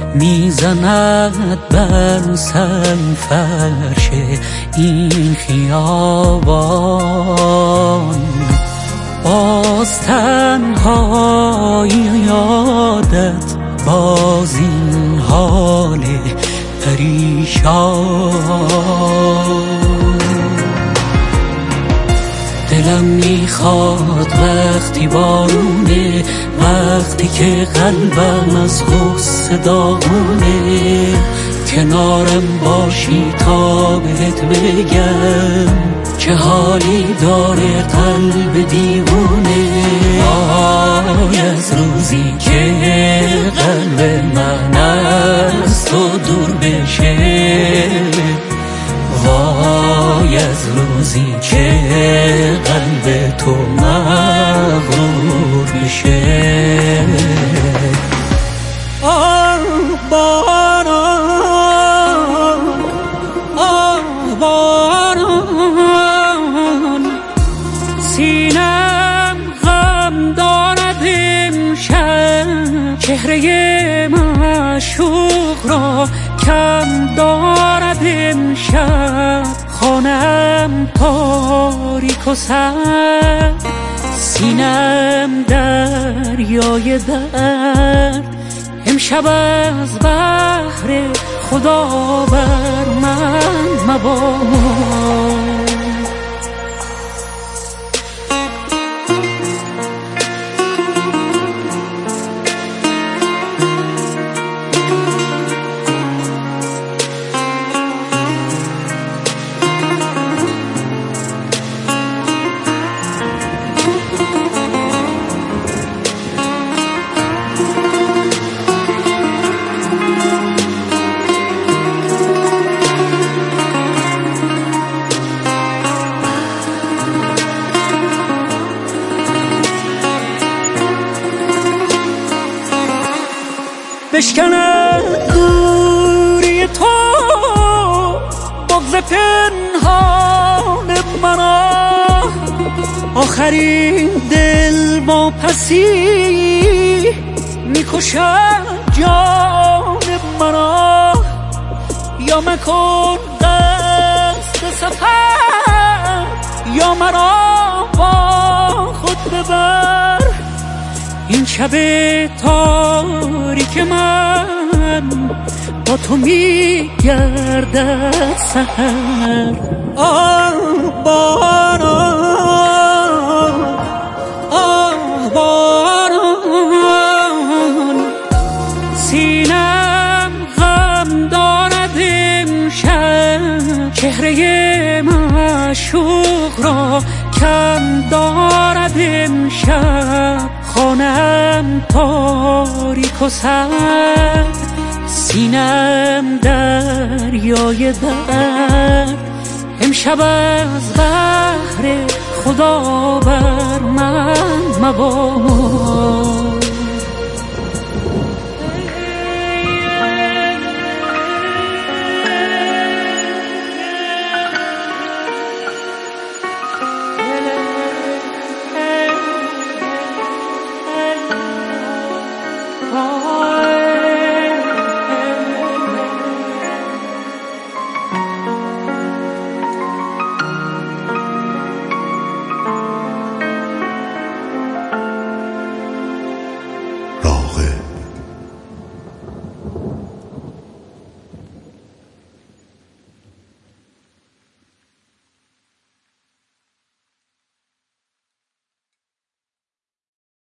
میزند بر سنگ فرش این خیابان. باز تنهایی یادت باز این حال پریشان. دلم میخواد وقتی بارونه، وقتی که قلبم از غصه داغونه، کنارم باشی تا بهت بگم چه حالی داره قلب دیوونه. وای از روزی که قلب من از تو دور بشه، وای از روزی که قلب تو مغرور بشه. باران سینم غم دارد امشب، چهره معشوق را کم دارد امشب. خانم تاریک و سرد، سینم دریای درد. امشب از بحر خدا بر من مباد. بشکند دوری تو بغض پنهان مرا، آخرین دل با پسی میکشد جان مرا. یا مکن قصد سفر، یا مرا با خود ببر. این شب تاریک من با تو میگردد سحر. باران باران سینم غم دارد امشب، چهره معشوق را کم دارد امشب. خانم تاریک و سرد، سینم دریای درد. امشب از بحر خدا بر من مباد.